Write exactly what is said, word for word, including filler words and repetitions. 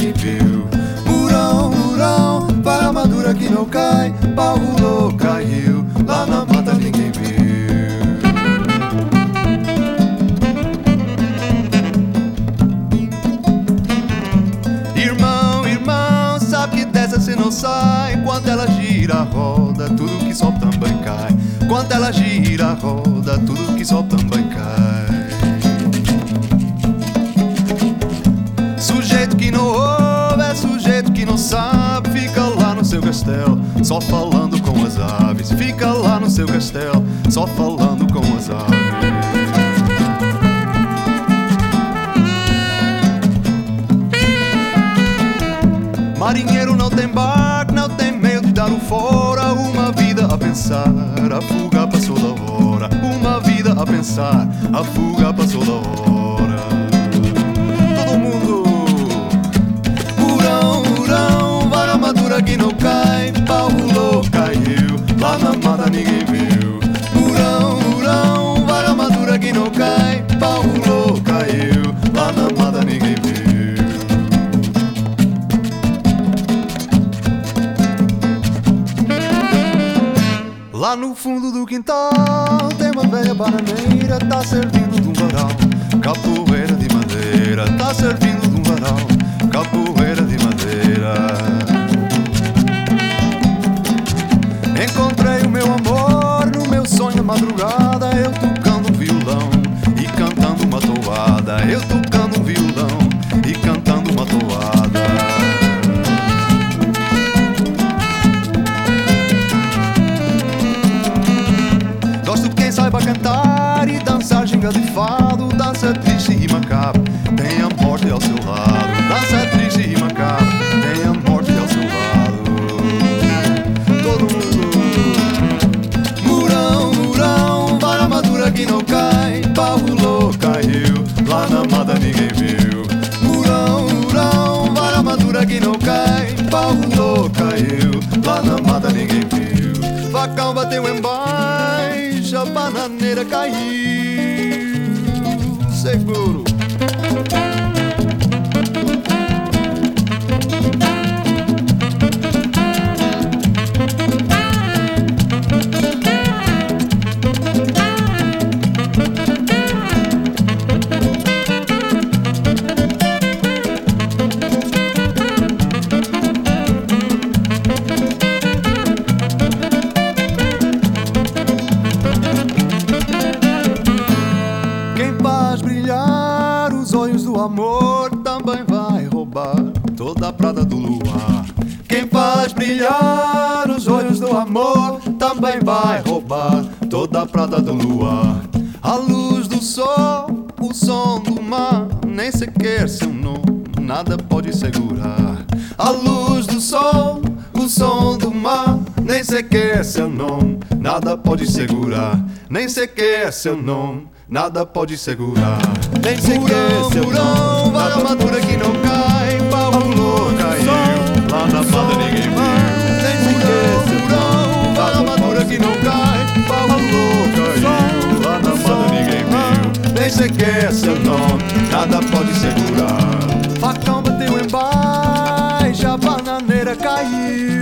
ninguém viu. Murão, murão, vara madura que não cai, pau rolou, caiu, lá na mata ninguém viu. Irmão, irmão, sabe que dessa cê não sai. Quando ela gira a roda, tudo que sol também cai. Quando ela gira a roda, tudo que sol também cai. Sujeito que não ouve é sujeito que não sabe. Fica lá no seu castelo, só falando com as aves. Fica lá no seu castelo, só falando com as aves. Marinheiro não tem barco, não tem medo de dar o fora. Uma vida a pensar, a fuga passou da hora. Uma vida a pensar, a fuga passou da hora. Todo mundo. Murão, murão, vara madura que não cai, pau rolou, caiu, lá na mata ninguém viu. Murão, murão, vara madura que não cai, pau rolou, caiu, lá na mata ninguém viu. Lá no fundo do quintal tem uma velha bananeira, tá servindo de um varal, capoeira de madeira, tá servindo de um varal, capoeira de madeira. Encontrei o meu amor no meu sonho à madrugada, eu tocando um violão e cantando uma toada, eu tocando um violão e cantando uma toada. Saiba cantar e dançar ginga de fado, dança triste e macabra, tem a morte ao seu lado. Dança triste e macabra, tem a morte ao seu lado. Todo mundo. Murão, murão, vara madura que não cai, pau rolou, caiu, lá na mata ninguém viu. Murão, murão, vara madura que não cai, pau rolou, caiu, lá na mata ninguém viu. Facão bateu embaixo, a bananeira caiu, seguro. Amor também vai roubar toda a prata do luar. Quem faz brilhar os olhos do amor também vai roubar toda a prata do luar. A luz do sol, o som do mar, nem sequer seu nome nada pode segurar. A luz do sol, o som do mar, nem sequer seu nome nada pode segurar. Nem sequer seu nome nada pode segurar. Nem sequer seu nome, vara madura que não cai, pau rolou, caiu, lá na mata ninguém viu. Nem sequer seu nome, vara madura que não cai, pau rolou, caiu, lá na mata ninguém viu. Nem sequer seu nome, nada pode segurar. Facão bateu embaixo, a bananeira caiu.